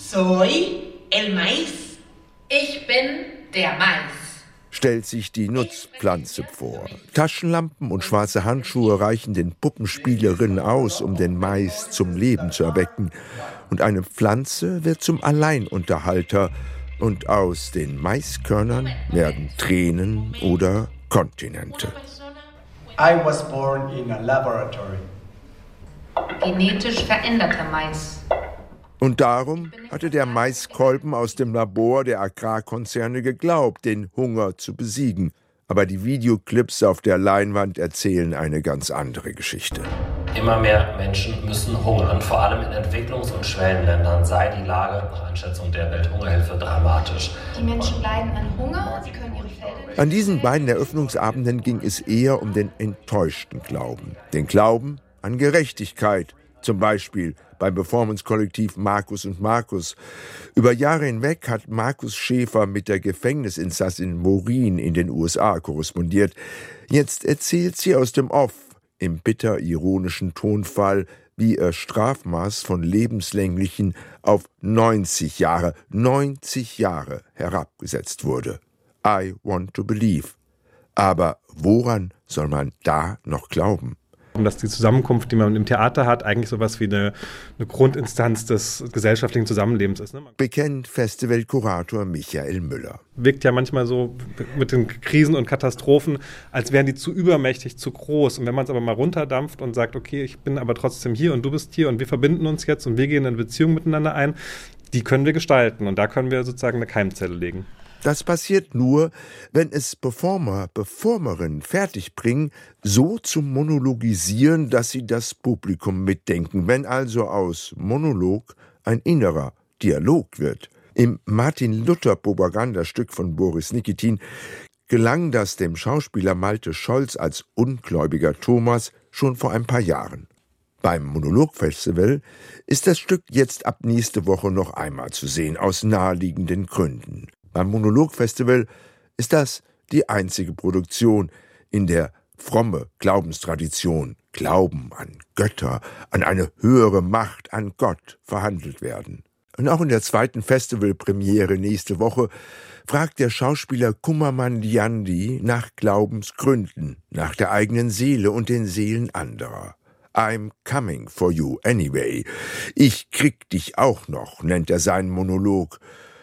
Soy el maíz. Ich bin der Mais. Stellt sich die Nutzpflanze vor. Taschenlampen und schwarze Handschuhe reichen den Puppenspielerinnen aus, um den Mais zum Leben zu erwecken. Und eine Pflanze wird zum Alleinunterhalter. Und aus den Maiskörnern werden Tränen oder Kontinente. I was born in a laboratory. Genetisch veränderter Mais. Und darum hatte der Maiskolben aus dem Labor der Agrarkonzerne geglaubt, den Hunger zu besiegen. Aber die Videoclips auf der Leinwand erzählen eine ganz andere Geschichte. Immer mehr Menschen müssen hungern. Vor allem in Entwicklungs- und Schwellenländern sei die Lage nach Einschätzung der Welthungerhilfe dramatisch. Die Menschen leiden an Hunger, sie können ihre Felder... An diesen beiden Eröffnungsabenden ging es eher um den enttäuschten Glauben. Den Glauben an Gerechtigkeit. Zum Beispiel beim Performance-Kollektiv Markus und Markus. Über Jahre hinweg hat Markus Schäfer mit der Gefängnisinsassin Maureen in den U S A korrespondiert. Jetzt erzählt sie aus dem Off, im bitter-ironischen Tonfall, wie ihr Strafmaß von lebenslänglichen auf neunzig Jahre, neunzig Jahre herabgesetzt wurde. I want to believe. Aber woran soll man da noch glauben? Dass die Zusammenkunft, die man im Theater hat, eigentlich sowas wie eine, eine Grundinstanz des gesellschaftlichen Zusammenlebens ist. Ne? Bekennt Festivalkurator Michael Müller. Wirkt ja manchmal so mit den Krisen und Katastrophen, als wären die zu übermächtig, zu groß. Und wenn man es aber mal runterdampft und sagt, okay, ich bin aber trotzdem hier und du bist hier und wir verbinden uns jetzt und wir gehen in eine Beziehung miteinander ein, die können wir gestalten. Und da können wir sozusagen eine Keimzelle legen. Das passiert nur, wenn es Performer, Performerinnen fertigbringen, so zu monologisieren, dass sie das Publikum mitdenken. Wenn also aus Monolog ein innerer Dialog wird. Im Martin-Luther-Propagandastück von Boris Nikitin gelang das dem Schauspieler Malte Scholz als ungläubiger Thomas schon vor ein paar Jahren. Beim Monologfestival ist das Stück jetzt ab nächste Woche noch einmal zu sehen, aus naheliegenden Gründen. Beim Monologfestival ist das die einzige Produktion, in der fromme Glaubenstradition, Glauben an Götter, an eine höhere Macht, an Gott verhandelt werden. Und auch in der zweiten Festivalpremiere nächste Woche fragt der Schauspieler Kummermann Liandi nach Glaubensgründen, nach der eigenen Seele und den Seelen anderer. I'm coming for you anyway. Ich krieg dich auch noch, nennt er seinen Monolog.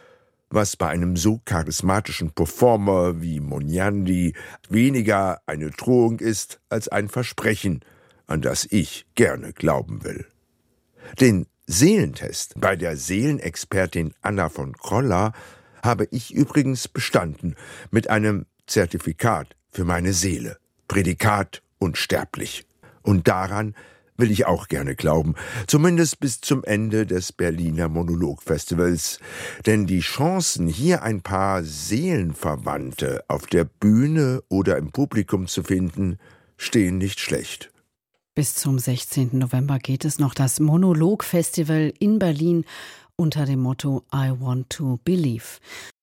Was bei einem so charismatischen Performer wie Moniandi weniger eine Drohung ist als ein Versprechen, an das ich gerne glauben will. Den Seelentest bei der Seelenexpertin Anna von Kroller habe ich übrigens bestanden mit einem Zertifikat für meine Seele. Prädikat unsterblich. Und daran will ich auch gerne glauben, zumindest bis zum Ende des Berliner Monologfestivals. Denn die Chancen, hier ein paar Seelenverwandte auf der Bühne oder im Publikum zu finden, stehen nicht schlecht. Bis zum sechzehnten November geht es noch das Monologfestival in Berlin unter dem Motto I Want to Believe.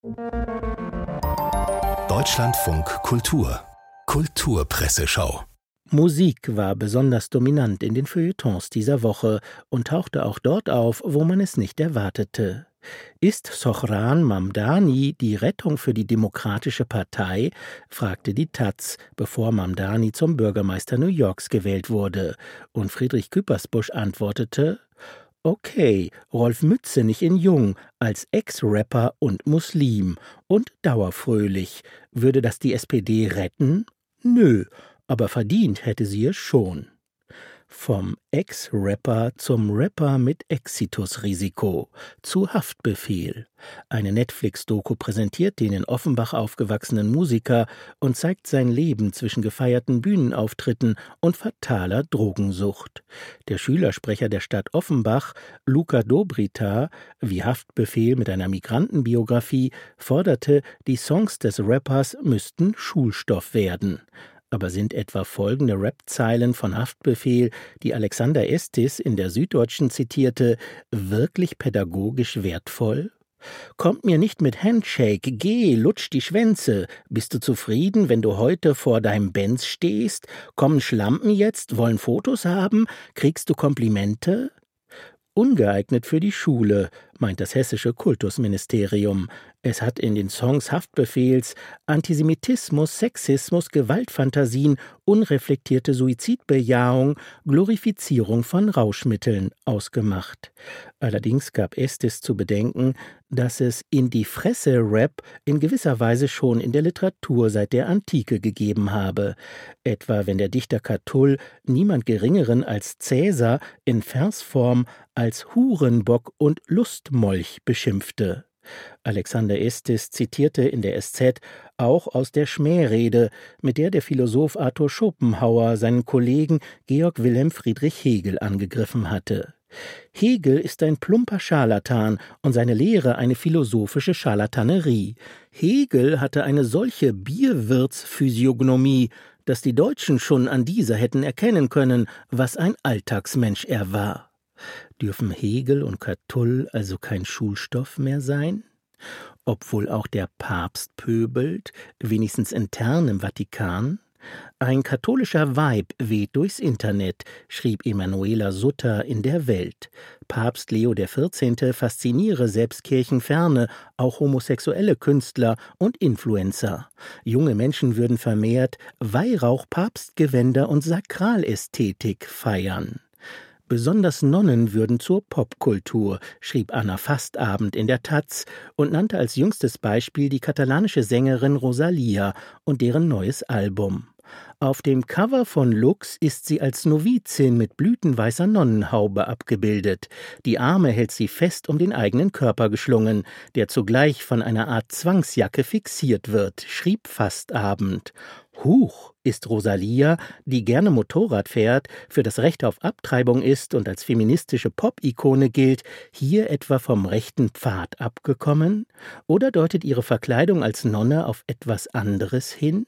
Deutschlandfunk Kultur. Kulturpresseschau. Musik war besonders dominant in den Feuilletons dieser Woche und tauchte auch dort auf, wo man es nicht erwartete. Ist Sohran Mamdani die Rettung für die Demokratische Partei? Fragte die Taz, bevor Mamdani zum Bürgermeister New Yorks gewählt wurde. Und Friedrich Küppersbusch antwortete: Okay, Rolf Mützenich in Jung, als Ex-Rapper und Muslim und dauerfröhlich. Würde das die S P D retten? Nö. Aber verdient hätte sie es schon. Vom Ex-Rapper zum Rapper mit Exitusrisiko, zu Haftbefehl. Eine Netflix-Doku präsentiert den in Offenbach aufgewachsenen Musiker und zeigt sein Leben zwischen gefeierten Bühnenauftritten und fataler Drogensucht. Der Schülersprecher der Stadt Offenbach, Luca Dobrita, wie Haftbefehl mit einer Migrantenbiografie, forderte, die Songs des Rappers müssten Schulstoff werden. Aber sind etwa folgende Rap-Zeilen von Haftbefehl, die Alexander Estes in der Süddeutschen zitierte, wirklich pädagogisch wertvoll? Kommt mir nicht mit Handshake, geh, lutsch die Schwänze. Bist du zufrieden, wenn du heute vor deinem Benz stehst? Kommen Schlampen jetzt, wollen Fotos haben? Kriegst du Komplimente? Ungeeignet für die Schule, meint das hessische Kultusministerium. Es hat in den Songs Haftbefehls Antisemitismus, Sexismus, Gewaltfantasien, unreflektierte Suizidbejahung, Glorifizierung von Rauschmitteln ausgemacht. Allerdings gab Estes zu bedenken, dass es in die Fresse-Rap in gewisser Weise schon in der Literatur seit der Antike gegeben habe. Etwa wenn der Dichter Catull niemand Geringeren als Cäsar in Versform als Hurenbock und Lustmolch beschimpfte. Alexander Estes zitierte in der S Z auch aus der Schmährede, mit der der Philosoph Arthur Schopenhauer seinen Kollegen Georg Wilhelm Friedrich Hegel angegriffen hatte. Hegel ist ein plumper Scharlatan und seine Lehre eine philosophische Scharlatanerie. Hegel hatte eine solche Bierwirtsphysiognomie, dass die Deutschen schon an dieser hätten erkennen können, was ein Alltagsmensch er war. Dürfen Hegel und Catull also kein Schulstoff mehr sein? Obwohl auch der Papst pöbelt, wenigstens intern im Vatikan? Ein katholischer Vibe weht durchs Internet, schrieb Emanuela Sutter in der Welt. Papst Leo der Vierzehnte fasziniere selbst kirchenferne, auch homosexuelle Künstler und Influencer. Junge Menschen würden vermehrt Weihrauch, Papstgewänder und Sakralästhetik feiern. Besonders Nonnen würden zur Popkultur, schrieb Anna Fastabend in der Taz und nannte als jüngstes Beispiel die katalanische Sängerin Rosalia und deren neues Album. Auf dem Cover von Lux ist sie als Novizin mit blütenweißer Nonnenhaube abgebildet. Die Arme hält sie fest um den eigenen Körper geschlungen, der zugleich von einer Art Zwangsjacke fixiert wird, schrieb Fastabend. Huch, ist Rosalia, die gerne Motorrad fährt, für das Recht auf Abtreibung ist und als feministische Pop-Ikone gilt, hier etwa vom rechten Pfad abgekommen? Oder deutet ihre Verkleidung als Nonne auf etwas anderes hin?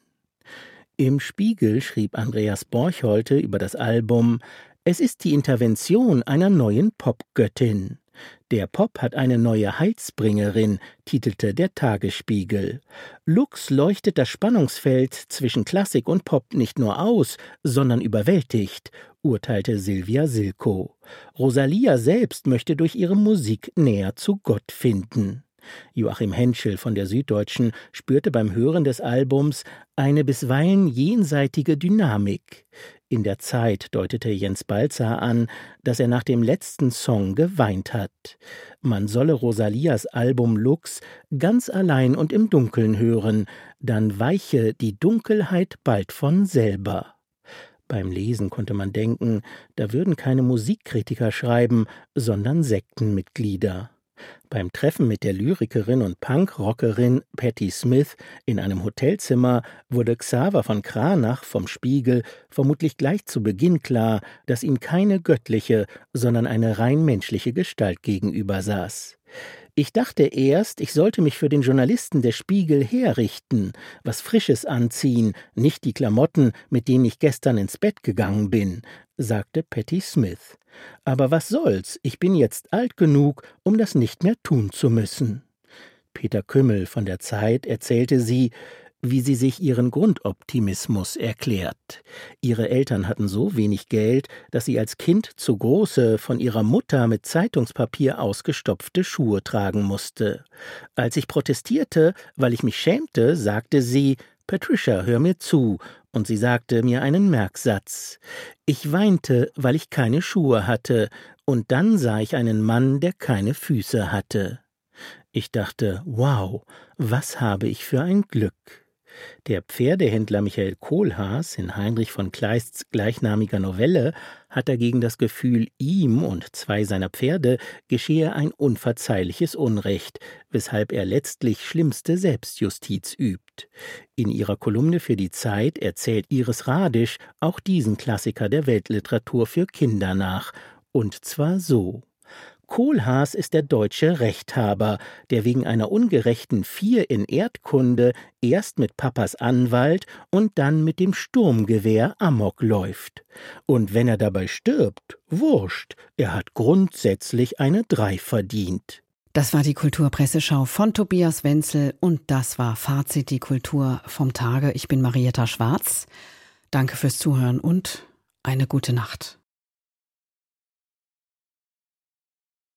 Im Spiegel schrieb Andreas Borchholte über das Album: Es ist die Intervention einer neuen Popgöttin. Der Pop hat eine neue Heilsbringerin, titelte der Tagesspiegel. Lux leuchtet das Spannungsfeld zwischen Klassik und Pop nicht nur aus, sondern überwältigt, urteilte Silvia Silko. Rosalia selbst möchte durch ihre Musik näher zu Gott finden. Joachim Henschel von der Süddeutschen spürte beim Hören des Albums eine bisweilen jenseitige Dynamik. In der Zeit deutete Jens Balzer an, dass er nach dem letzten Song geweint hat. Man solle Rosalias Album Lux ganz allein und im Dunkeln hören, dann weiche die Dunkelheit bald von selber. Beim Lesen konnte man denken, da würden keine Musikkritiker schreiben, sondern Sektenmitglieder. Beim Treffen mit der Lyrikerin und Punkrockerin Patti Smith in einem Hotelzimmer wurde Xaver von Kranach vom Spiegel vermutlich gleich zu Beginn klar, dass ihm keine göttliche, sondern eine rein menschliche Gestalt gegenüber saß. Ich dachte erst, ich sollte mich für den Journalisten der Spiegel herrichten, was Frisches anziehen, nicht die Klamotten, mit denen ich gestern ins Bett gegangen bin, sagte Patti Smith. Aber was soll's, ich bin jetzt alt genug, um das nicht mehr tun zu müssen. Peter Kümmel von der Zeit erzählte sie, wie sie sich ihren Grundoptimismus erklärt. Ihre Eltern hatten so wenig Geld, dass sie als Kind zu große, von ihrer Mutter mit Zeitungspapier ausgestopfte Schuhe tragen musste. Als ich protestierte, weil ich mich schämte, sagte sie: »Patricia, hör mir zu«, und sie sagte mir einen Merksatz. Ich weinte, weil ich keine Schuhe hatte, und dann sah ich einen Mann, der keine Füße hatte. Ich dachte, wow, was habe ich für ein Glück. Der Pferdehändler Michael Kohlhaas in Heinrich von Kleists gleichnamiger Novelle hat dagegen das Gefühl, ihm und zwei seiner Pferde geschehe ein unverzeihliches Unrecht, weshalb er letztlich schlimmste Selbstjustiz übt. In ihrer Kolumne für die Zeit erzählt Iris Radisch auch diesen Klassiker der Weltliteratur für Kinder nach, und zwar so: Kohlhaas ist der deutsche Rechthaber, der wegen einer ungerechten Vier in Erdkunde erst mit Papas Anwalt und dann mit dem Sturmgewehr Amok läuft. Und wenn er dabei stirbt, wurscht, er hat grundsätzlich eine Drei verdient. Das war die Kulturpresseschau von Tobias Wenzel und das war Fazit, die Kultur vom Tage. Ich bin Marietta Schwarz. Danke fürs Zuhören und eine gute Nacht.